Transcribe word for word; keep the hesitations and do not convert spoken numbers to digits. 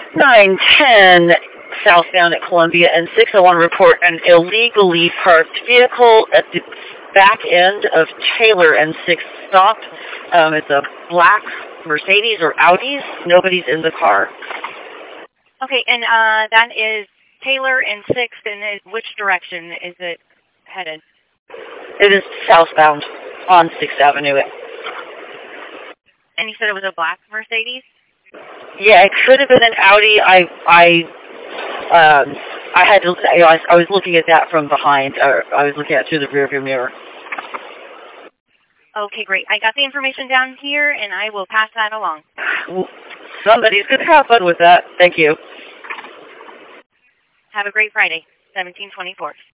nine ten southbound at Columbia and six oh one report an illegally parked vehicle at the back end of Taylor and sixth stop. Um, it's a black Mercedes or Audi. Nobody's in the car. Okay, and uh, that is Taylor and sixth, and is, which direction is it headed? It is southbound on sixth Avenue. And you said it was a black Mercedes? Yeah, it could have been an Audi. I I um I had to. You know, I, I was looking at that from behind. Or I was looking at it through the rearview mirror. Okay, great. I got the information down here, and I will pass that along. Somebody's going to have fun with that. Thank you. Have a great Friday, seventeen twenty-four.